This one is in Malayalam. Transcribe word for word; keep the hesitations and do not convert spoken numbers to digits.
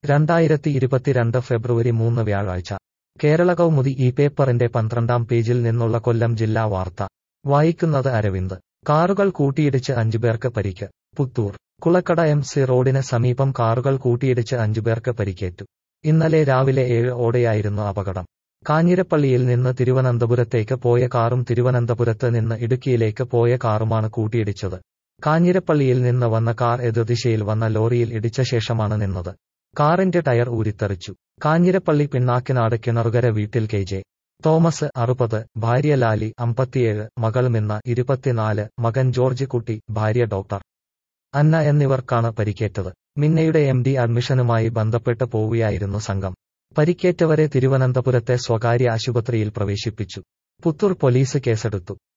രണ്ടായിരത്തി ഇരുപത്തിരണ്ട് ഫെബ്രുവരി മൂന്ന് വ്യാഴാഴ്ച കേരള കൗമുദി ഈ പേപ്പറിന്റെ പന്ത്രണ്ടാം പേജിൽ നിന്നുള്ള കൊല്ലം ജില്ലാ വാർത്ത വായിക്കുന്നത് അരവിന്ദ്. കാറുകൾ കൂട്ടിയിടിച്ച് അഞ്ചുപേർക്ക് പരിക്ക്. പുത്തൂർ കുളക്കട എം സി റോഡിന് സമീപം കാറുകൾ കൂട്ടിയിടിച്ച് അഞ്ചുപേർക്ക് പരിക്കേറ്റു. ഇന്നലെ രാവിലെ ഏഴ് ഓടെയായിരുന്നു അപകടം. കാഞ്ഞിരപ്പള്ളിയിൽ നിന്ന് തിരുവനന്തപുരത്തേക്ക് പോയ കാറും തിരുവനന്തപുരത്ത് നിന്ന് ഇടുക്കിയിലേക്ക് പോയ കാറുമാണ് കൂട്ടിയിടിച്ചത്. കാഞ്ഞിരപ്പള്ളിയിൽ നിന്ന് വന്ന കാർ എതിർദിശയിൽ വന്ന ലോറിയിൽ ഇടിച്ച ശേഷമാണ് നിന്നത്. കാറിന്റെ ടയർ ഊരിത്തെറിച്ചു. കാഞ്ഞിരപ്പള്ളി പിണ്ണാക്കിനാട് കിണറുകര വീട്ടിൽ കെ ജെ തോമസ് അറുപത്, ഭാര്യ ലാലി അമ്പത്തിയേഴ്, മകൾ മിന്ന ഇരുപത്തിനാല്, മകൻ ജോർജ് കുട്ടി, ഭാര്യ ഡോക്ടർ അന്ന എന്നിവർക്കാണ് പരിക്കേറ്റത്. മിന്നയുടെ എം ഡി അഡ്മിഷനുമായി ബന്ധപ്പെട്ട് പോവുകയായിരുന്നു സംഘം. പരിക്കേറ്റവരെ തിരുവനന്തപുരത്തെ സ്വകാര്യ ആശുപത്രിയിൽ പ്രവേശിപ്പിച്ചു. പുത്തൂർ പോലീസ് കേസെടുത്തു.